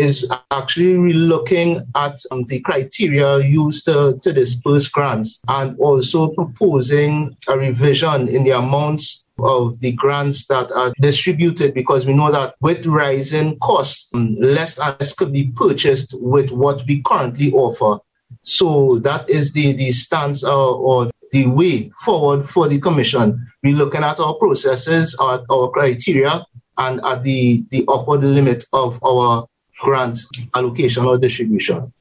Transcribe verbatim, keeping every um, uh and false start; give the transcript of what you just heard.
is actually looking at um, the criteria used to, to disperse grants and also proposing a revision in the amounts of the grants that are distributed, because we know that with rising costs, um, less assets could be purchased with what we currently offer. So that is the, the stance uh, or the way forward for the Commission. We're looking at our processes, our, our criteria, and at the, the upper limit of our grant allocation or distribution.